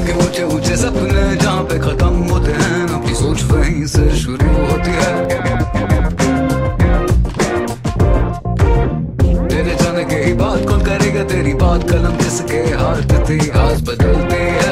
उनके ऊंचे ऊंचे सपने जहाँ पे खत्म होते हैं, अपनी सोच वहीं से शुरू होती है। तेरे जाने के ही बात कौन करेगा तेरी बात, कलम जिसके हाथ थी आज बदलती है।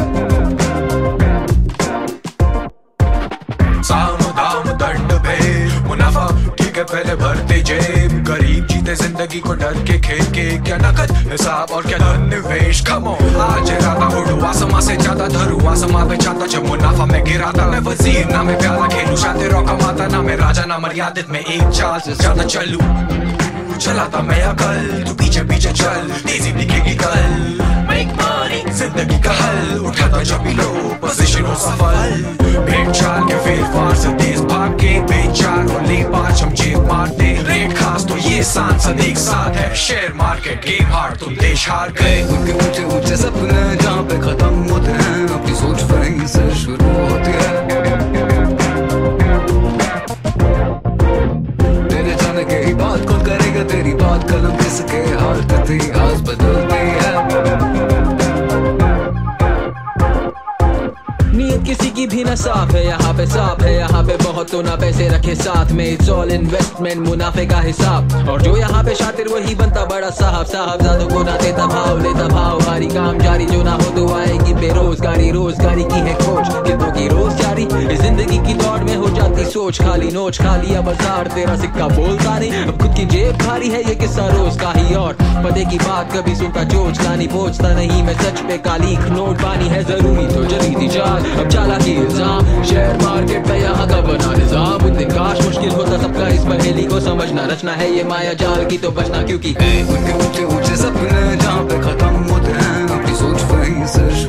साम दाम दंड भेद मुनाफा ठीक है पहले भरते जेब, गरीब जीते जिंदगी को डर के खेल के, क्या नकद हिसाब और क्या धन निवेश। खमो आज इरादा उड़ू आसमां से ज्यादा धरू, आसमां पे चाहता जब मुनाफा में गिराता। मैं वजीर ना मैं प्याला खेलू, शांति रौ कमाता ना मैं राजा ना मर्यादित में एक चाल से ज्यादा चलू। चलाता मैं अकल तू पीछे पीछे चल, तेजी दिखेगी कल। मेक मनी जिंदगी का हल, उठाता जब भी लो पोजीशन हो सफल। भेड़ चाल के फेर फार से तेज भाग के, बेचार और ले पाँच हम जेब मारते। रेट खास तो ये सांसद एक साथ है, शेयर मार्केट गेम हार तुम देश हार गए। उनके ऊंचे ऊंचे सपने जहाँ पे खत्म होते हैं, अपनी सोच वहीं से शुरू होती है। तेरे जाने के ही बात कौन करेगा तेरी बात, कलम जिसके हाथ थी आज बदलती है। नीयत किसी की भी ना साफ है, यहाँ पे साफ है, यहाँ पे बहुत तो ना पैसे रखे साथ में। इट्स ऑल इन्वेस्टमेंट मुनाफे का हिसाब, और जो यहाँ पे शातिर वही बनता बड़ा साहब। साहबजादों को ना देता भाव लेता भाव, भारी काम जारी जो ना हो तो आएगी बेरोजगारी। रोजगारी की है खोज कितनों की रोज जारी, इस जिंदगी की दौड़ में हो जाती सोच खाली। नोच खाली अब हजार तेरा सिक्का बोलता नहीं, अब खुद की जेब भारी है ये किस्सा रोज का ही। और पते की बात कभी सुनता चोच खानी, पहुंचता नहीं मैं सच पे कालीख। नोट पानी है जरूरी तो जली थी चाल, अब चाला की इल्जाम शेयर मार्केट पे यहाँ का बना निजाम। उन दिन काश मुश्किल होता सबका इस पहेली को समझना, रचना है ये माया जाल की तो बचना, क्योंकि उनके ऊंचे ऊंचे सपने जहाँ पे खत्म होते हैं, अपनी सोच वहीं से